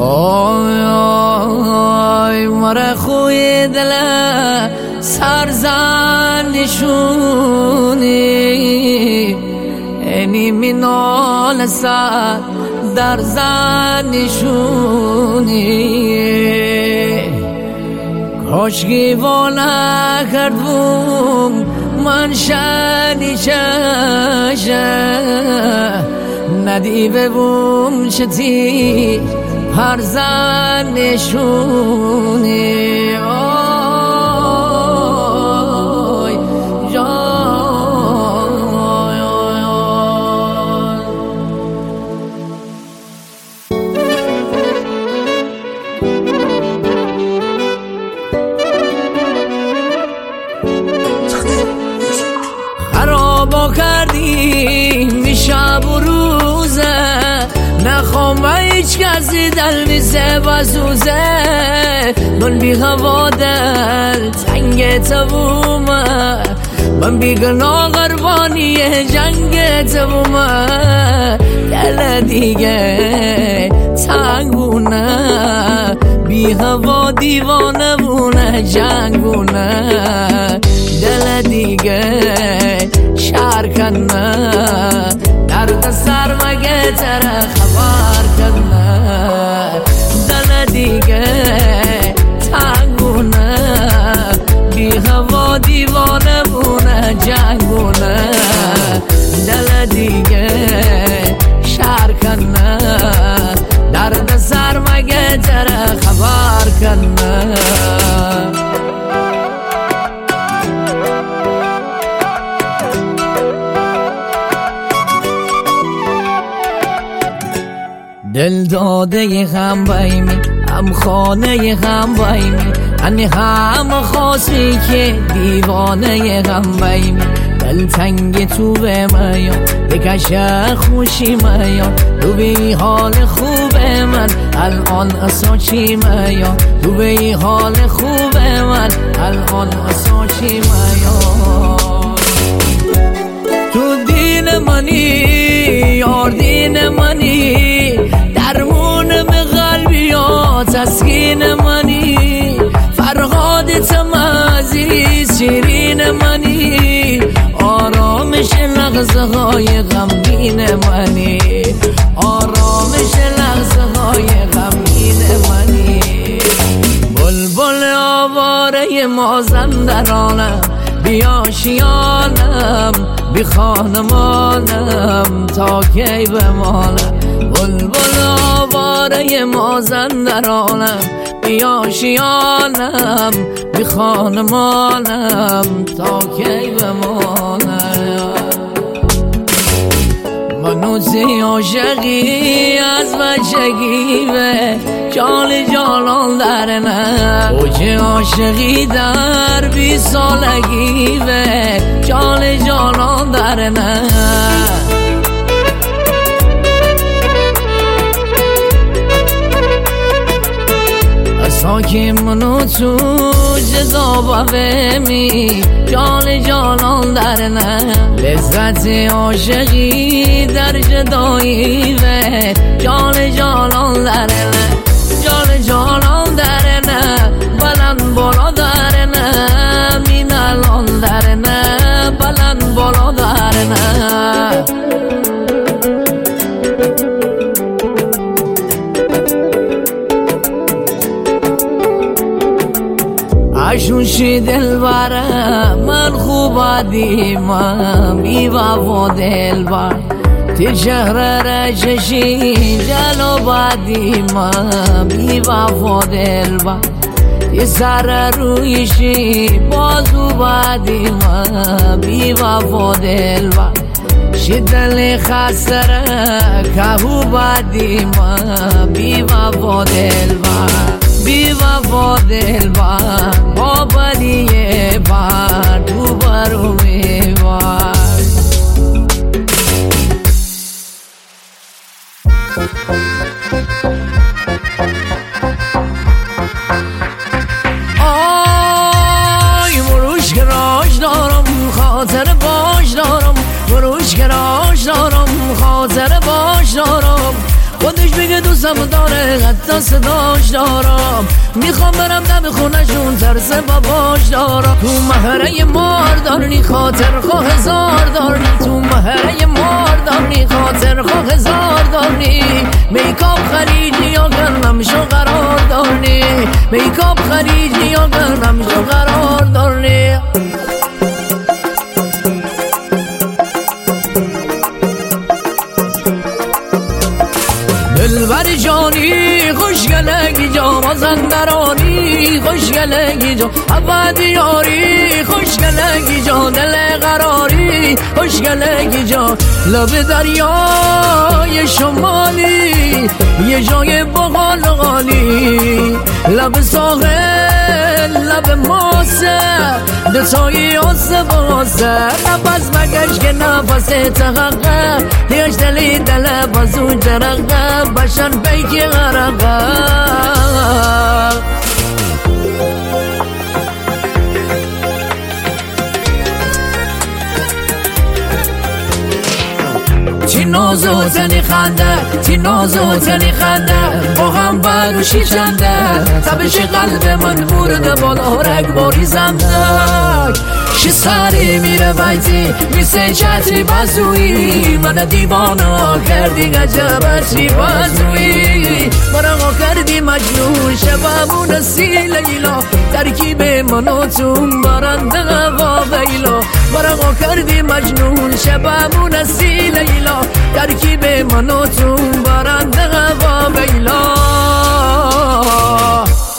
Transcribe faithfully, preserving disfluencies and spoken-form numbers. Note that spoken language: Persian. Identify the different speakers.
Speaker 1: آی آی مره خوی دل سرزن نشونی اینی منال سر در زن نشونی کاش گیوانه کردم من شنی چشه ندیده بوم چتی هر زن نشونی آی جای خرابا کردی میشب و روزه نخوام هیچ کسی دل میزه بزوزه من بی هوا دل تنگ تبومه من بی گناه قربانی جنگ تبومه دل دیگه تنگونه بی هوا دیوانه بونه جنگونه دل دیگه شرکنه درد سر مگه تره خبر کنه دل دیگه تنگونه بی هوا دیوانه بونه جنگونه دل دیگه شرکنه درد سر مگه تره خبر کنه دل داده غم بیمی هم خانه غم بیمی هنی هم خواستی که دیوانه غم بیمی دل تنگ تو به میا بکشه خوشی میا تو به حال خوب من الان اصلا چی میا تو به حال خوب من الان اصلا چی میا تو دین منی یار دین منی درمونم قلبی ها تسکین منی فرهادت عزیز شیرین منی آرامش لحظه های غمگین منی آرامش لحظه های غمگین منی بلبل آواره مازندرانم بیا شیانم بی خانمانم تا کی بمانم بلبل آواره مازندرانم بیا شیانم بی خانمانم تا کی بمانم منوزی عاشقی از بچگی به جال جانان در نه اوج عاشقی در بی سالگی به جال جانان در نه ساکی منو تو جدا بمی جان جانان در نه لذت عاشقی در جدایی و جان جانان در نه جان جانان در نه بلند بالا در نه مینالان در نه بلند بالا در نه اشوشی دل بره من خوب دیمم بی وفا دل بر تی شهر رششی جلو بدیمم بی وفا دل بر تی سر رویشی بازو بدیمم بی وفا دل بر شی دل خسره کهو بدیمم بی وفا دل بر بی وفا دل بر با بلیه بر تو برو میبر آی مروش کراش دارم خاطر باش دارم مروش کراش دارم خاطر باش دارم خودش بگه دوست بوسم داره حتی صداش دارم، میخوام برم دم خونشون ترس باباش دارم. تو مهره ماردانی خاطر خواه هزار دارنی، تو مهره ماردانی خاطر خواه هزار دارنی. میکاپ خریدی یا گرنم شو قرار دارنی، میکاپ خریدی یا گرنم شو قرار دارنی. دلبر جانی خوشگلگی جا مازندرانی، خوشگلگی جا عبد یاری، خوشگلگی جا دل قراری، خوشگلگی جا لب دریای شمالی، یه جای بغال غالی، لب ساحل لب ماسه دتایی آسه باسه، نفس مگش که نفس تحقه دیش دلی دل بازو جرقه بشن بیکی غرقه. چی نازو تنی خنده، چی نازو تنی خنده، با هم بروشی چنده، تبش قلب من برده بالا رگ باری زندک. شی سری میره بیتی میسه چتری بازویی، من دیوانا کردی گجبتی بازویی، مرا کردی مجنون شبمون سی لیلا، ترکیب منو تون برنده و ویلا، مرا کردی مجنون شبمون سی لیلا، ترکیب منو تون برنده و ویلا.